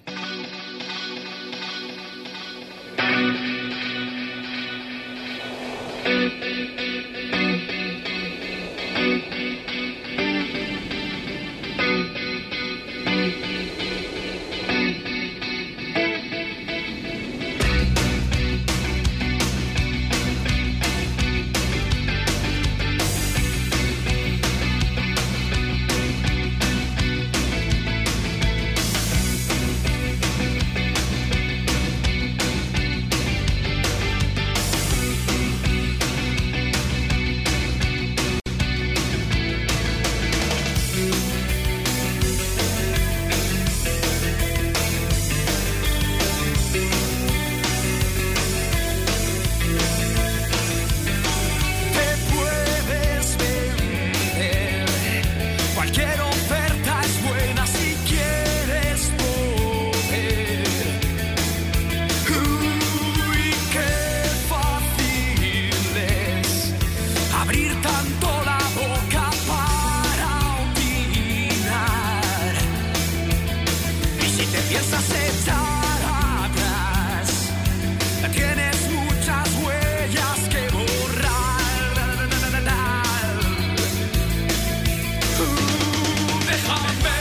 abrir tanto la boca para opinar. Y si te piensas echar atrás, tienes muchas huellas que borrar. Uh, déjame,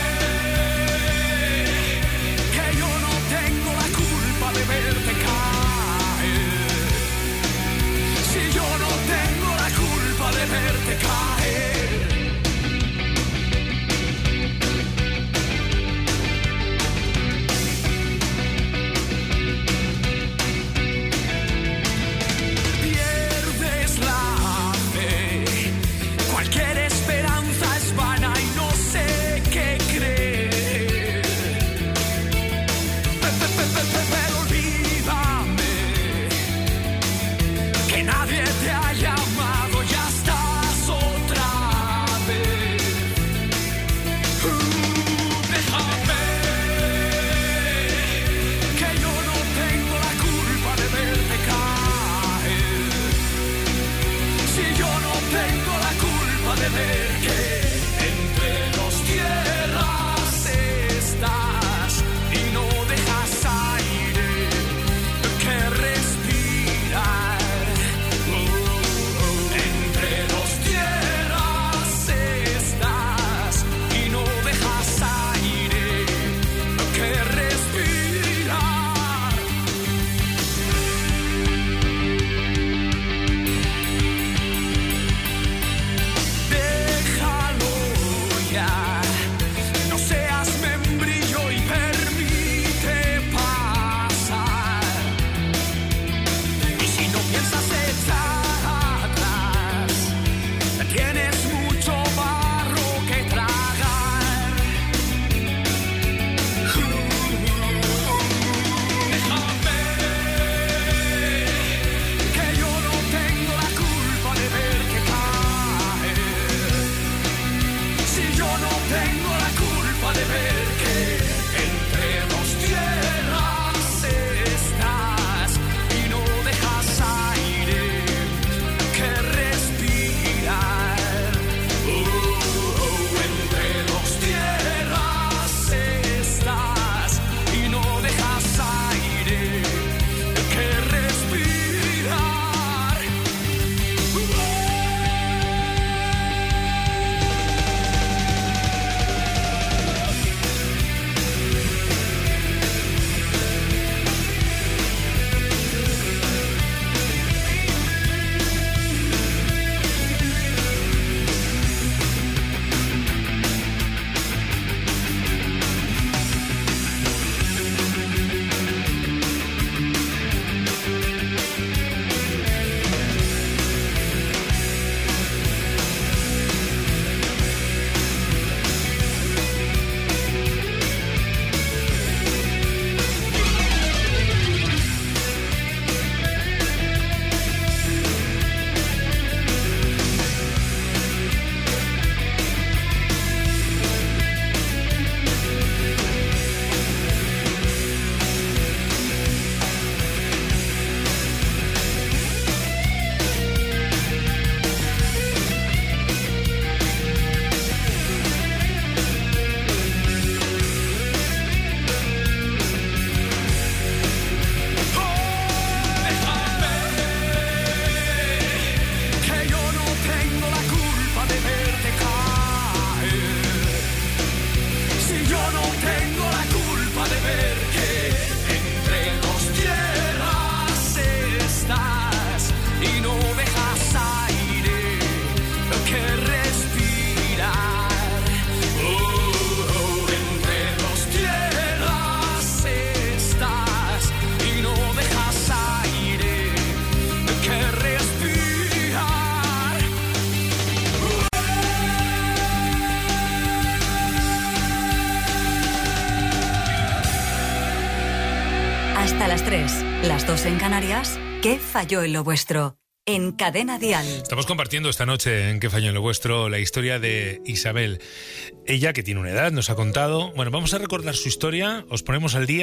que yo no tengo la culpa de verte caer. Si yo no tengo la culpa de verte caer. Pierdes la fe, cualquier esperanza es vana y no sé qué creer. Pe- pe- pe- pe- pe- Pero olvídame, que nadie te ha llamado, ya estás otra vez. Uh, déjame, que yo no tengo la culpa de verte caer. Si yo no tengo la culpa de ver que entre dos tierras estás y no dejas aire que respirar. Oh, entre dos tierras estás y no dejas aire que respirar. Déjalo ya, no seas membrillo y permite pasar. Y si no piensas echar atrás, tienes mucho barro que tragar. Déjame, que yo no tengo la culpa de verte caer. Si yo no tengo la culpa de ver que entre dos tierras estás y no dejas aire que respirar. Oh, entre dos tierras estás y no dejas aire que respirar. Que yo no tengo la culpa de verte caer. Si yo no tengo la culpa de ver que entre dos tierras estás y no dejas aire que respirar. Oh, entre dos tierras estás y no dejas aire que respirar. Hasta las tres, las dos en Canarias. ¿Qué falló en lo vuestro? En Cadena Dial. Estamos compartiendo esta noche en ¿Qué falló en lo vuestro? La historia de Isabel. Ella, que tiene una edad, nos ha contado. Bueno, vamos a recordar su historia, os ponemos al día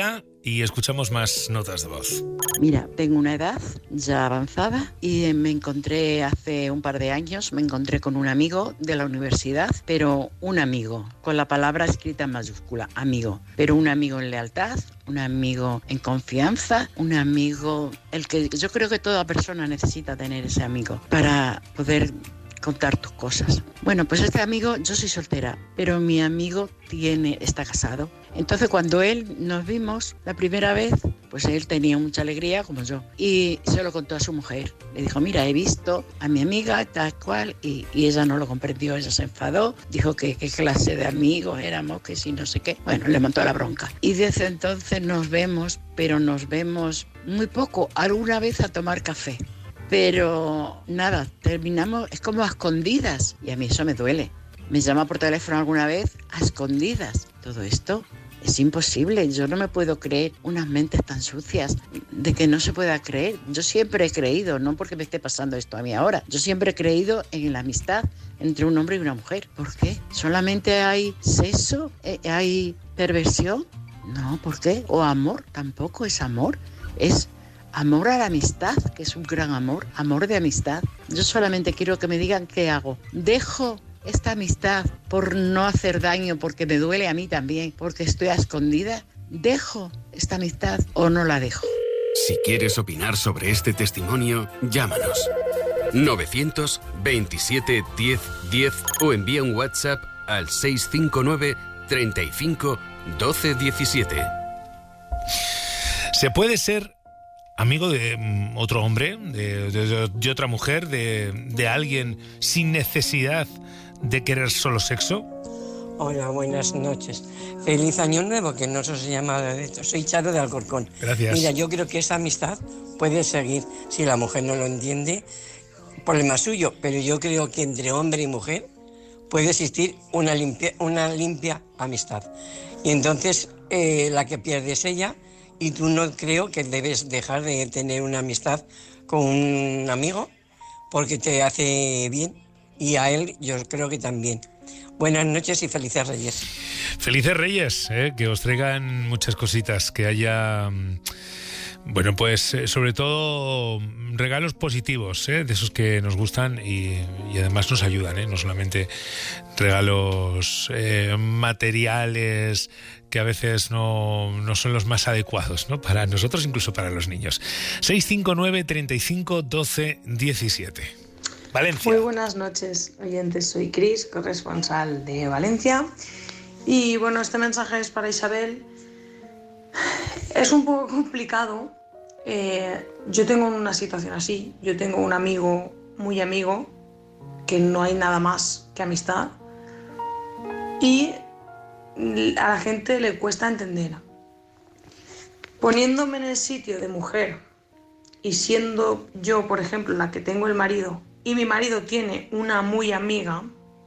y escuchamos más notas de voz. Mira, tengo una edad ya avanzada y me encontré hace un par de años, me encontré con un amigo de la universidad, pero un amigo, con la palabra escrita en mayúscula, amigo, pero un amigo en lealtad, un amigo en confianza, un amigo, el que yo creo que toda persona necesita tener ese amigo para poder contar tus cosas. Bueno, pues este amigo, yo soy soltera, pero mi amigo tiene, está casado. Entonces cuando él nos vimos la primera vez, pues él tenía mucha alegría como yo y se lo contó a su mujer. Le dijo, mira, he visto a mi amiga tal cual y, y ella no lo comprendió, ella se enfadó, dijo que qué clase de amigos éramos, que si no sé qué. Bueno, le montó la bronca. Y desde entonces nos vemos, pero nos vemos muy poco, alguna vez a tomar café. Pero nada, terminamos, es como a escondidas y a mí eso me duele. Me llama por teléfono alguna vez a escondidas. Todo esto es imposible, yo no me puedo creer unas mentes tan sucias de que no se pueda creer. Yo siempre he creído, no porque me esté pasando esto a mí ahora, yo siempre he creído en la amistad entre un hombre y una mujer. ¿Por qué? ¿Solamente hay sexo? ¿Hay perversión? No, ¿por qué? ¿O amor? Tampoco es amor, es amor a la amistad, que es un gran amor, amor de amistad. Yo solamente quiero que me digan qué hago. ¿Dejo esta amistad por no hacer daño, porque me duele a mí también, porque estoy a escondida? ¿Dejo esta amistad o no la dejo? Si quieres opinar sobre este testimonio, llámanos. novecientos veintisiete diez diez o envía un WhatsApp al seiscientos cincuenta y nueve treinta y cinco doce diecisiete. ¿Se puede ser amigo de mm, otro hombre, de, de, de otra mujer, de, de alguien sin necesidad de querer solo sexo? Hola, buenas noches. Feliz año nuevo, que no se llama de esto. Soy Charo de Alcorcón. Gracias. Mira, yo creo que esa amistad puede seguir. Si la mujer no lo entiende, problema suyo. Pero yo creo que entre hombre y mujer puede existir una limpia, una limpia amistad. Y entonces eh, la que pierde es ella. Y tú no creo que debes dejar de tener una amistad con un amigo porque te hace bien y a él yo creo que también. Buenas noches y felices Reyes. Felices Reyes, eh, que os traigan muchas cositas, que haya, bueno, pues eh, sobre todo regalos positivos, eh, de esos que nos gustan y, y además nos ayudan, eh, no solamente regalos eh, materiales que a veces no, no son los más adecuados, ¿no? Para nosotros, incluso para los niños. seiscientos cincuenta y nueve treinta y cinco doce diecisiete. Valencia. Muy buenas noches, oyentes. Soy Cris, corresponsal de Valencia. Y bueno, este mensaje es para Isabel. Es un poco complicado. Eh, yo tengo una situación así. Yo tengo un amigo, muy amigo, que no hay nada más que amistad. Y a la gente le cuesta entender. Poniéndome en el sitio de mujer y siendo yo, por ejemplo, la que tengo el marido y mi marido tiene una muy amiga,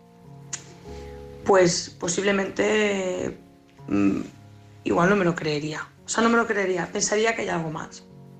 pues posiblemente mmm, igual no me lo creería. O sea, no me lo creería, pensaría que hay algo más.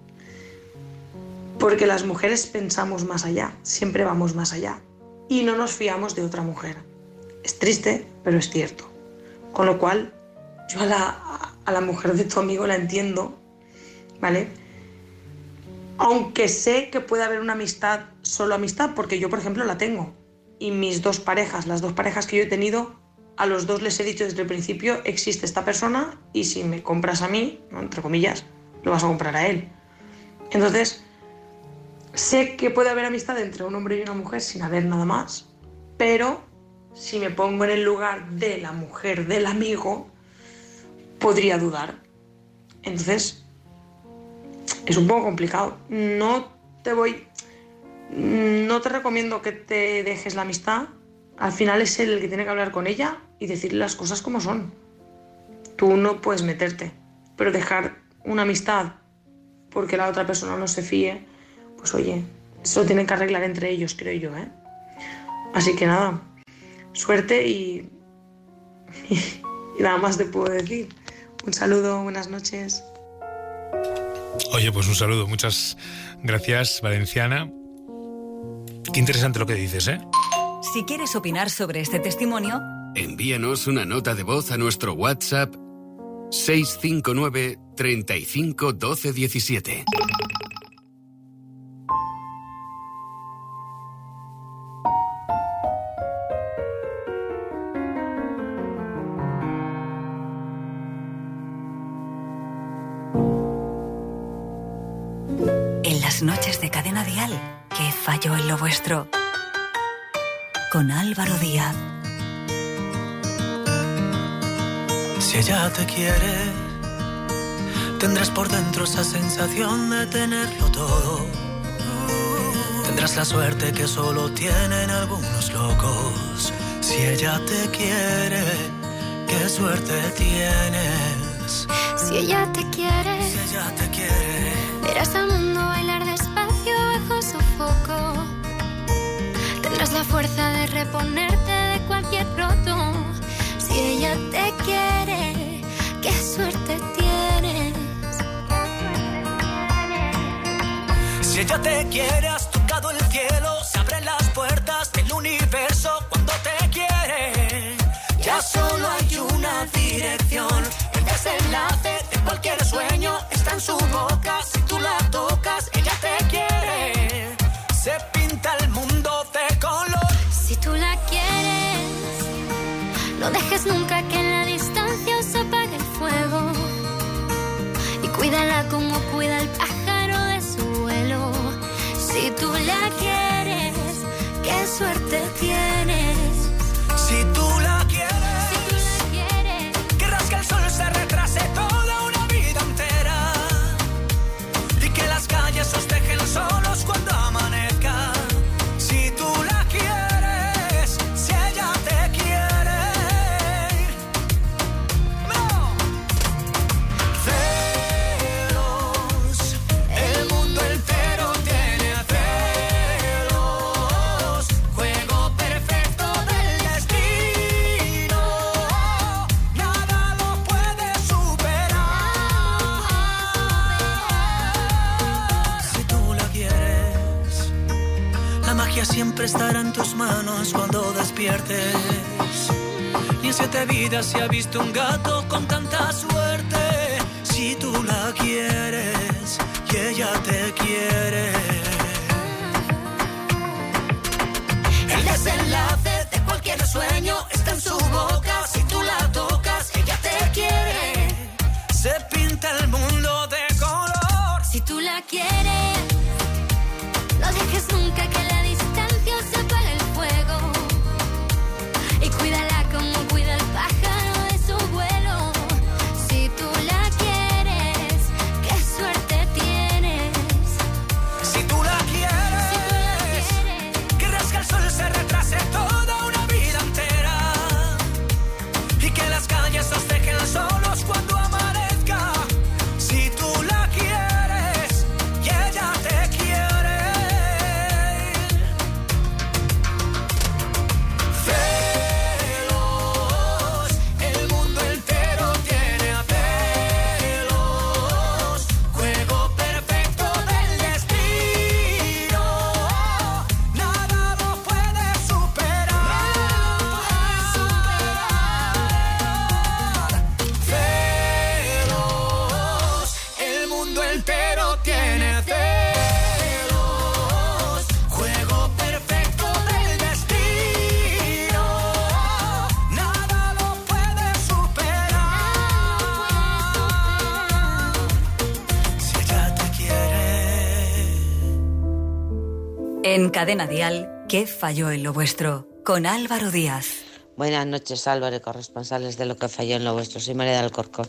Porque las mujeres pensamos más allá, siempre vamos más allá y no nos fiamos de otra mujer. Es triste, pero es cierto. Con lo cual, yo a la, a la mujer de tu amigo la entiendo, ¿vale? Aunque sé que puede haber una amistad, solo amistad, porque yo, por ejemplo, la tengo. Y mis dos parejas, las dos parejas que yo he tenido, a los dos les he dicho desde el principio, existe esta persona y si me compras a mí, ¿no?, entre comillas, lo vas a comprar a él. Entonces, sé que puede haber amistad entre un hombre y una mujer sin haber nada más, pero si me pongo en el lugar de la mujer del amigo, podría dudar. Entonces, es un poco complicado. No te voy... No te recomiendo que te dejes la amistad. Al final es él el que tiene que hablar con ella y decirle las cosas como son. Tú no puedes meterte, pero dejar una amistad porque la otra persona no se fíe, pues oye, eso lo tienen que arreglar entre ellos, creo yo, ¿eh? Así que nada, suerte y, y, y nada más te puedo decir. Un saludo, buenas noches. Oye, pues un saludo, muchas gracias, Valenciana. Qué interesante lo que dices, ¿eh? Si quieres opinar sobre este testimonio, envíanos una nota de voz a nuestro WhatsApp seis cinco nueve, treinta y cinco, doce, diecisiete. En las noches de Cadena Dial, ¿qué falló en lo vuestro? Con Álvaro Díaz. Si ella te quiere, tendrás por dentro esa sensación de tenerlo todo. Tendrás la suerte que solo tienen algunos locos. Si ella te quiere, qué suerte tienes. Si ella te quiere, si ella te quiere, verás al mundo bailar despacio bajo su foco. Tendrás la fuerza de reponerte de cualquier roto. Si ella te quiere, qué suerte tienes. Si ella te quiere, has tocado el cielo. Se abren las puertas del universo cuando te quiere. Ya solo hay una dirección. El desenlace de cualquier sueño está en su boca. Si tú la tocas, ella te quiere. Se pinta el mundo de color. Si tú la quieres, no dejes nunca que en la distancia os apague el fuego. Y cuídala como cuida el pájaro de su vuelo. Si tú la quieres, qué suerte tienes. Si tú la quieres, si tú la quieres, querrás que el sol se retrase toda una vida entera. Y que las calles os dejen solos cuando amanezca. Si tú la quieres, si ella te quiere. ¡No! Celos, el mundo entero tiene celos. Juego perfecto del destino. Nada lo puede superar. Si tú la quieres, la magia siempre estará en tus manos cuando despiertes. Ni en siete vidas se ha visto un gato con tanta suerte. Si tú la quieres y ella te quiere. El desenlace de cualquier sueño está en su boca. Si tú la tocas, ella te quiere. Se pinta el mundo de color. Si tú la quieres, no dejes nunca que en la distancia se apague el fuego. Y cuídala como cuida el pájaro de su vuelo. Si tú la quieres, qué suerte tienes. Si tú la quieres, si tú la quieres, querrás que el sol se retrase toda una vida entera. Y que las calles os dejen solos cuando amanezca. Si tú la quieres y ella te quiere. Celos, el mundo entero tiene a celos. Juego perfecto del destino. Nada lo puede superar. Celos, el mundo entero tiene celos. Juego perfecto del destino. Nada lo puede superar. Si ella te quiere. En Cadena Dial, ¿qué falló en lo vuestro? Con Álvaro Díaz. Buenas noches, Álvaro, corresponsales de Lo que falló en lo vuestro. Soy María del Alcorcón.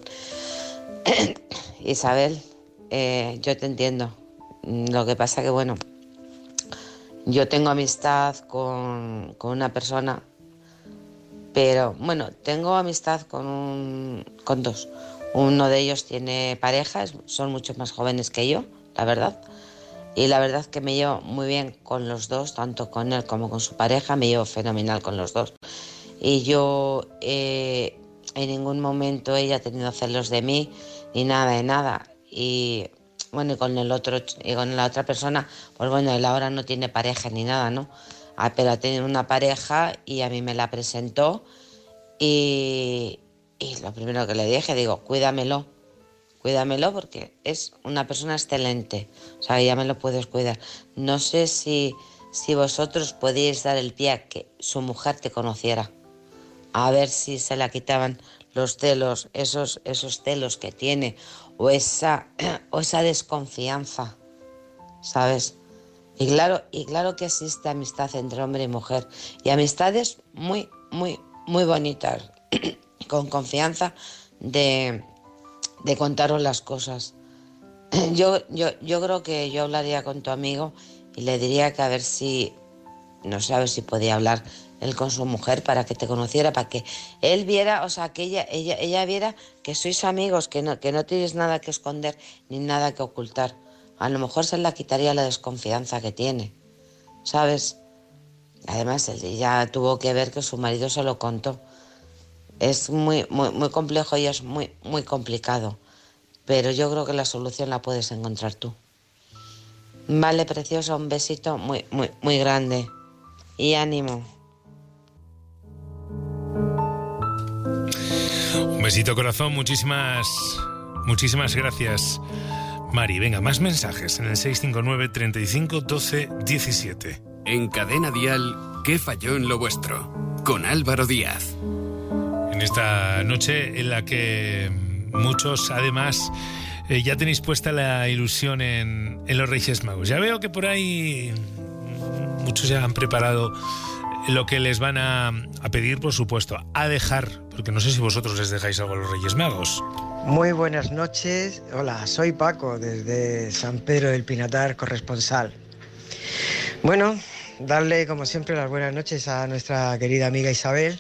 Isabel, eh, yo te entiendo. Lo que pasa que, bueno, yo tengo amistad con, con una persona, pero, bueno, tengo amistad con, un, con dos. Uno de ellos tiene pareja, es- son mucho más jóvenes que yo, la verdad. Y la verdad que me llevo muy bien con los dos, tanto con él como con su pareja, me llevo fenomenal con los dos. Y yo eh, en ningún momento ella ha tenido celos de mí, ni nada de nada. Y bueno, y con el otro, ch- y con la otra persona, pues bueno, él ahora no tiene pareja ni nada, ¿no? Ah, pero ha tenido una pareja y a mí me la presentó y, y lo primero que le dije, digo, cuídamelo, cuídamelo porque es una persona excelente, o sea, ya me lo puedes cuidar. No sé si, si vosotros podíais dar el pie a que su mujer te conociera, a ver si se la quitaban los celos, esos, esos celos que tiene, o esa, o esa desconfianza, ¿sabes? Y claro, y claro que existe amistad entre hombre y mujer, y amistades muy, muy, muy bonitas, con confianza de, de contaros las cosas. Yo, yo, yo creo que yo hablaría con tu amigo y le diría que a ver si, no sé, a ver si podía hablar él con su mujer para que te conociera, para que él viera, o sea, que ella, ella, ella viera que sois amigos, que no, que no tienes nada que esconder ni nada que ocultar. A lo mejor se la quitaría la desconfianza que tiene, ¿sabes? Además, él ya tuvo que ver que su marido se lo contó. Es muy, muy, muy complejo y es muy, muy complicado. Pero yo creo que la solución la puedes encontrar tú. Vale, preciosa, un besito muy, muy, muy grande. Y ánimo. Un besito, corazón. Muchísimas, muchísimas gracias, Mari. Venga, más mensajes en el seis cinco nueve, treinta y cinco, doce, diecisiete. En Cadena Dial, ¿qué falló en lo vuestro? Con Álvaro Díaz. En esta noche en la que muchos, además, eh, ya tenéis puesta la ilusión en, en los Reyes Magos. Ya veo que por ahí muchos ya han preparado lo que les van a, a pedir, por supuesto, a dejar, porque no sé si vosotros les dejáis algo a los Reyes Magos. Muy buenas noches. Hola, soy Paco, desde San Pedro del Pinatar, corresponsal. Bueno, darle, como siempre, las buenas noches a nuestra querida amiga Isabel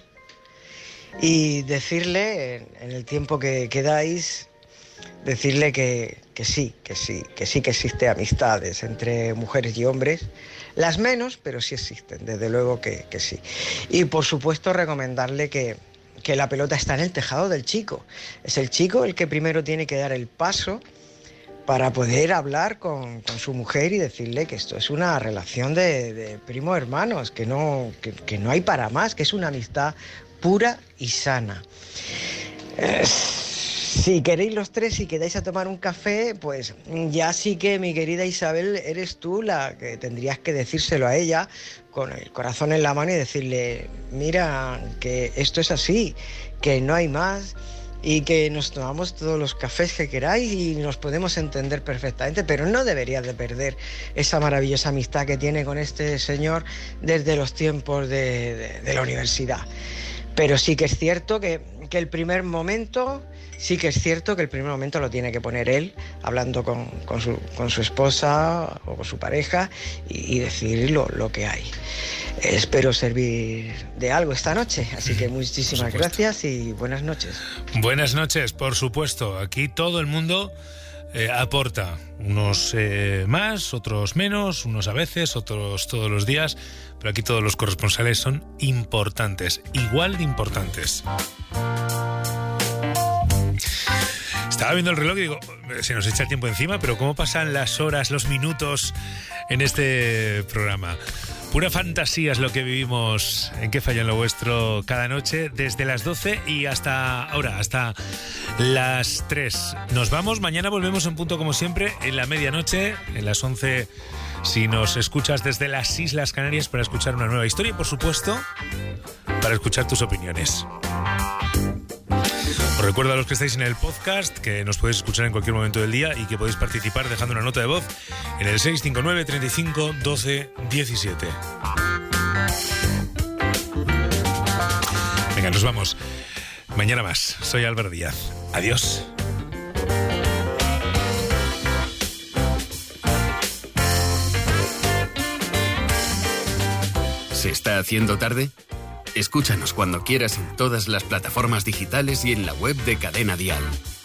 y decirle, en, en el tiempo que quedáis, decirle que, que sí, que sí, que sí que existe amistades entre mujeres y hombres. Las menos, pero sí existen, desde luego que, que sí. Y por supuesto recomendarle que, que la pelota está en el tejado del chico. Es el chico el que primero tiene que dar el paso para poder hablar con, con su mujer y decirle que esto es una relación de, de primos hermanos, que no, que, que no hay para más, que es una amistad pura y sana. Eh, Si queréis los tres y quedáis a tomar un café, pues ya sí que, mi querida Isabel, eres tú la que tendrías que decírselo a ella con el corazón en la mano y decirle, mira, que esto es así, que no hay más y que nos tomamos todos los cafés que queráis y nos podemos entender perfectamente, pero no deberías de perder esa maravillosa amistad que tiene con este señor desde los tiempos de, de, de la universidad. Pero sí que es cierto que, que el primer momento... Sí que es cierto que el primer momento lo tiene que poner él, hablando con, con, su, con su esposa o con su pareja y, y decir lo, lo que hay. Espero servir de algo esta noche, así que muchísimas gracias y buenas noches. Buenas noches, por supuesto. Aquí todo el mundo eh, aporta. Unos eh, más, otros menos, unos a veces, otros todos los días, pero aquí todos los corresponsales son importantes, igual de importantes. Estaba viendo el reloj y digo, se nos echa el tiempo encima, pero ¿cómo pasan las horas, los minutos en este programa? Pura fantasía es lo que vivimos en ¿Qué falla en lo vuestro? Cada noche, desde las doce y hasta ahora, hasta las tres. Nos vamos, mañana volvemos en punto como siempre, en la medianoche, en las once, si nos escuchas desde las Islas Canarias, para escuchar una nueva historia y, por supuesto, para escuchar tus opiniones. Os recuerdo a los que estáis en el podcast que nos podéis escuchar en cualquier momento del día y que podéis participar dejando una nota de voz en el seis cinco nueve, treinta y cinco, doce, diecisiete. Venga, nos vamos. Mañana más. Soy Álvaro Díaz. Adiós. ¿Se está haciendo tarde? Escúchanos cuando quieras en todas las plataformas digitales y en la web de Cadena Dial.